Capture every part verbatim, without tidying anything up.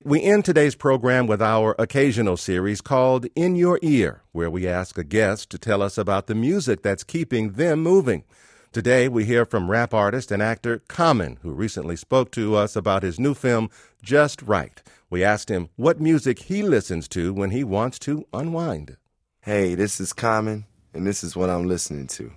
We end today's program with our occasional series called In Your Ear, where we ask a guest to tell us about the music that's keeping them moving. Today, we hear from rap artist and actor Common, who recently spoke to us about his new film, Just Right. We asked him what music he listens to when he wants to unwind. Hey, this is Common, and this is what I'm listening to.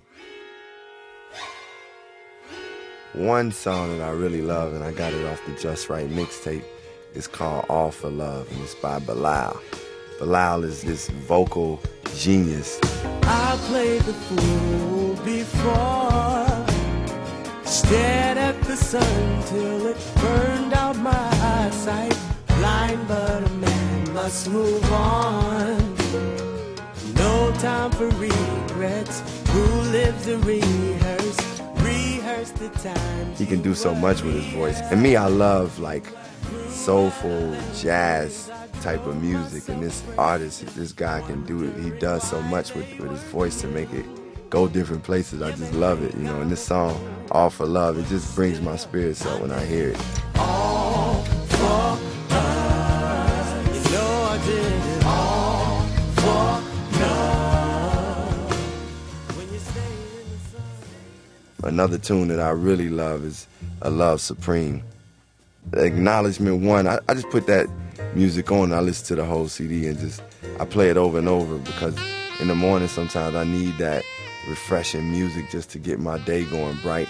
One song that I really love, and I got it off the Just Right mixtape, is called All for Love, and it's by Bilal. Bilal is this vocal genius. I played the fool before, stared at the sun till it burned out my eyesight. Blind, but a man must move on. No time for regrets. Who lives to rehearse? Rehearse the times. He can do so much with his voice. And me, I love like soulful jazz type of music, and this artist, this guy can do it. He does so much with, with his voice to make it go different places. I just love it, you know. And this song, All for Love, it just brings my spirits up when I hear it. All for us, you know I did it all for love. When you stay in the sun. Another tune that I really love is A Love Supreme. Acknowledgement One, I, I just put that music on and I listen to the whole C D and just I play it over and over because in the morning sometimes I need that refreshing music just to get my day going bright.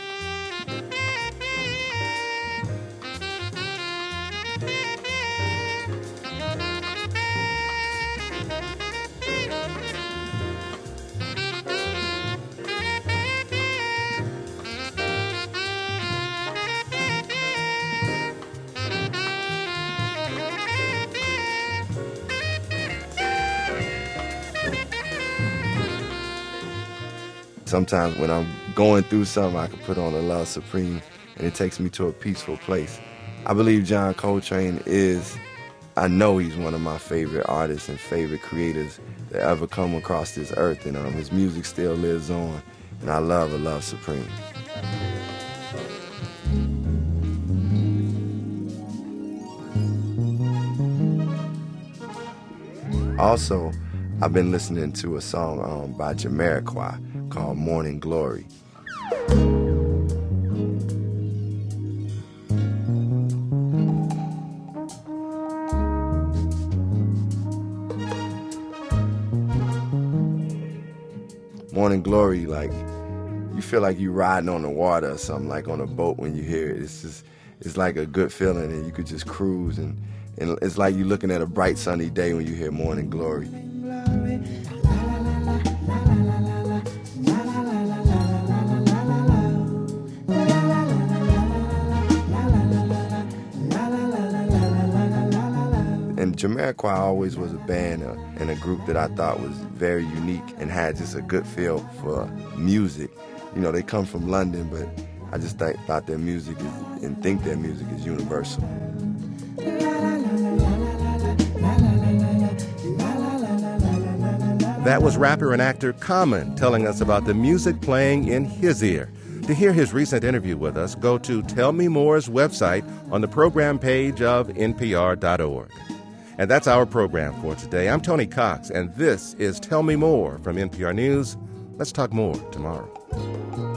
Sometimes when I'm going through something, I can put on A Love Supreme, and it takes me to a peaceful place. I believe John Coltrane is, I know he's one of my favorite artists and favorite creators that ever come across this earth, and um, his music still lives on, and I love A Love Supreme. Also, I've been listening to a song um, by Jamiroquai called Morning Glory. Morning Glory, like, you feel like you riding on the water or something, like on a boat when you hear it. It's just, it's like a good feeling, and you could just cruise, and, and it's like you're looking at a bright sunny day when you hear Morning Glory. And Jamiroquai always was a band uh, and a group that I thought was very unique and had just a good feel for music. You know, they come from London, but I just th- thought their music is, and think their music is universal. That was rapper and actor Common telling us about the music playing in his ear. To hear his recent interview with us, go to Tell Me More's website on the program page of N P R dot org. And that's our program for today. I'm Tony Cox, and this is Tell Me More from N P R News. Let's talk more tomorrow.